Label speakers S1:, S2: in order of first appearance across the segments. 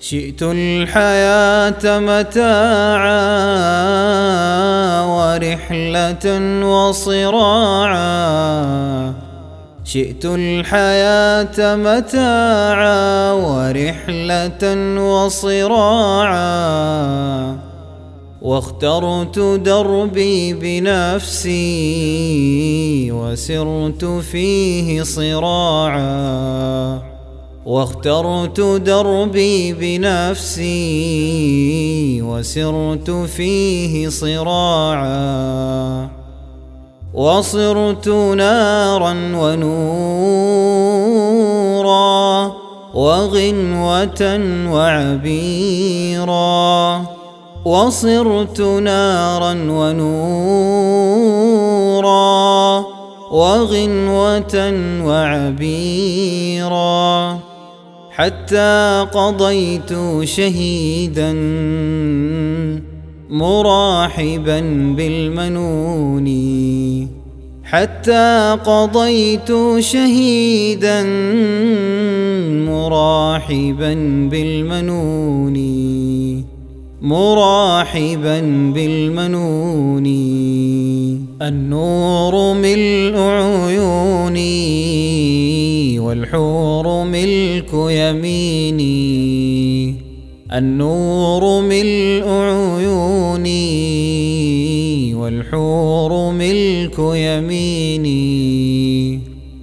S1: شئت الحياة متاعا ورحلة وصراعا، شئت الحياة متاعا ورحلة وصراعا، واخترت دربي بنفسي وسرت فيه صراعا، واخترت دربي بنفسي وسرت فيه صراعا، وصرت نارا ونورا وغنوة وعبيرا، وصرت نارا ونورا وغنوة وعبيرا، حتى قضيت شهيدا مراحبا بالمنون، حتى قضيت شهيدا مراحبا بالمنون، مراحبا بالمنون. النور ملء عيوني والحور ملك يميني، النور ملء عيوني والحور ملك يميني،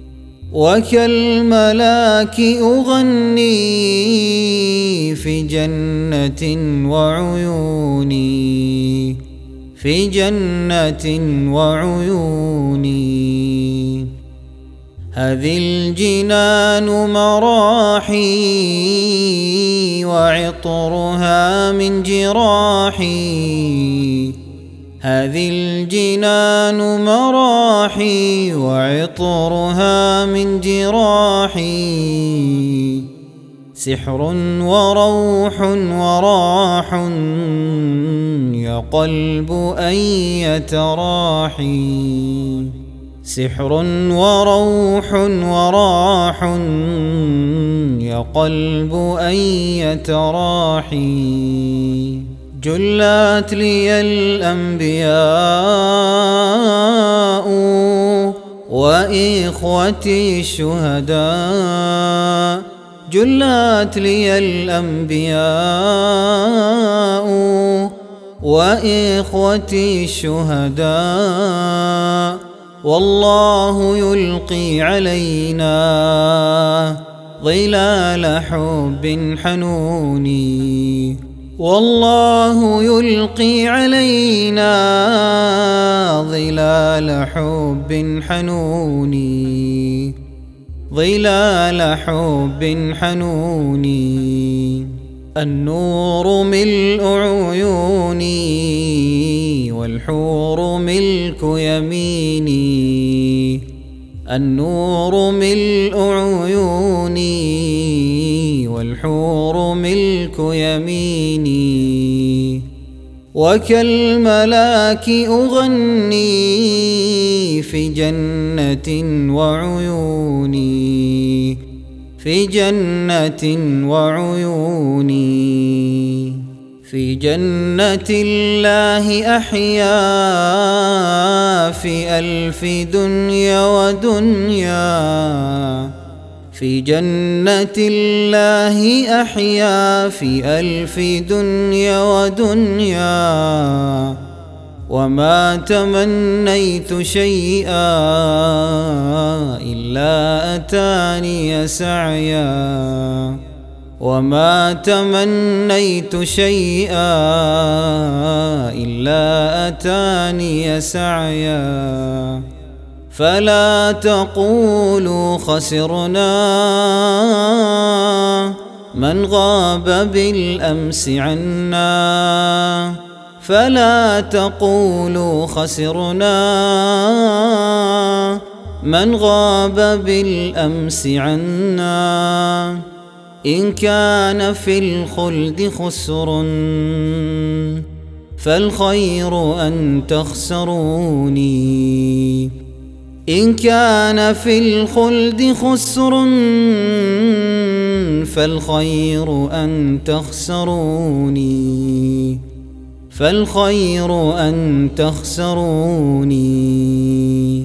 S1: وكالملاك أغني في جنة وعيوني، في جنة وعيوني. هذه الجنان مراحي وعطرها من جراحي، هذه الجنان مراحي وعطرها من جراحي، سحر وروح وراح يا قلب أي تراحي، سحر وروح وراح يا قلب أي تراحي. جلت لي الأنبياء وإخوتي الشهداء، جلت لي الأنبياء وإخوتي الشهداء، والله يلقي علينا ظلال حب حنوني، والله يلقي علينا ظلال حب حنوني، ظلال حب حنوني. النور ملء عيوني والحور ملك يميني، النور ملء عيوني والحور ملك يميني، وكالملاك أغني في جنة وعيوني، في جنة وعيوني. في جنة الله أحيا في ألف دنيا ودنيا، في جنة الله أحيا في ألف دنيا ودنيا، وما تمنيت شيئا إلا أتاني سعيا، وما تمنيت شيئا إلا أتاني سعيا. فلا تقولوا خسرنا من غاب بالأمس عنا، فلا تقولوا خسرنا من غاب بالأمس عنا، إن كان في الخلد خسر فالخير أن تخسروني، إن كان في الخلد خسر فالخير أن تخسروني